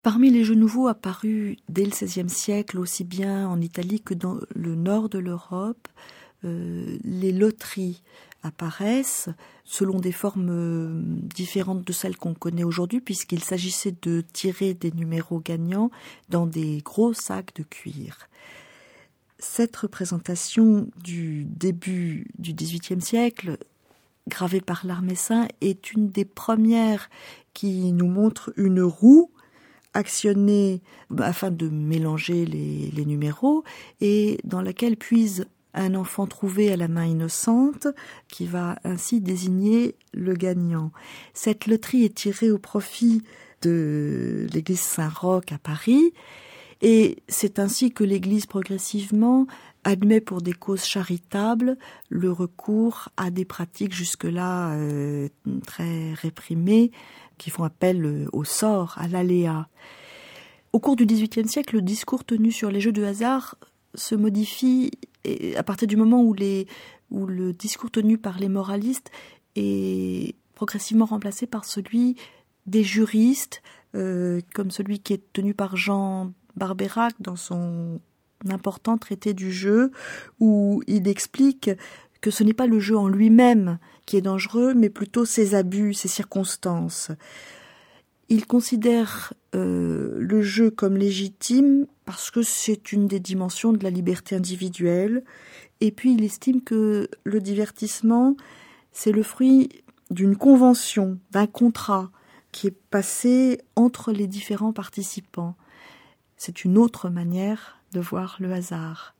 Parmi les jeux nouveaux apparus dès le XVIe siècle, aussi bien en Italie que dans le nord de l'Europe, les loteries apparaissent selon des formes différentes de celles qu'on connaît aujourd'hui, puisqu'il s'agissait de tirer des numéros gagnants dans des gros sacs de cuir. Cette représentation du début du XVIIIe siècle, gravée par l'Armessin, est une des premières qui nous montre une roue actionnée afin de mélanger les numéros et dans laquelle puise un enfant trouvé à la main innocente qui va ainsi désigner le gagnant. Cette loterie est tirée au profit de l'église Saint-Roch à Paris et c'est ainsi que l'église progressivement admet pour des causes charitables le recours à des pratiques jusque-là très réprimées qui font appel au sort, à l'aléa. Au cours du XVIIIe siècle, le discours tenu sur les jeux de hasard se modifie à partir du moment où le discours tenu par les moralistes est progressivement remplacé par celui des juristes, comme celui qui est tenu par Jean Barbeyrac dans son important traité du jeu, où il explique que ce n'est pas le jeu en lui-même qui est dangereux, mais plutôt ses abus, ses circonstances. Il considère le jeu comme légitime parce que c'est une des dimensions de la liberté individuelle. Et puis il estime que le divertissement, c'est le fruit d'une convention, d'un contrat qui est passé entre les différents participants. C'est une autre manière de voir le hasard.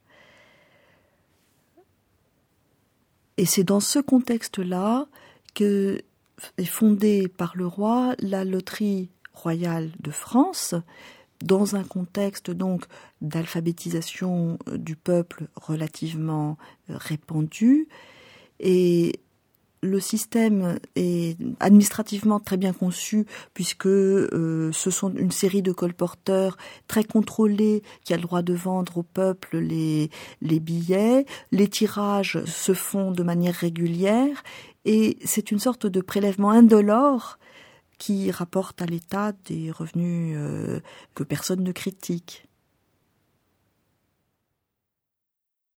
Et c'est dans ce contexte-là que est fondée par le roi la loterie royale de France, dans un contexte donc d'alphabétisation du peuple relativement répandu. Et le système est administrativement très bien conçu puisque ce sont une série de colporteurs très contrôlés qui a le droit de vendre au peuple les billets. Les tirages se font de manière régulière et c'est une sorte de prélèvement indolore qui rapporte à l'État des revenus que personne ne critique.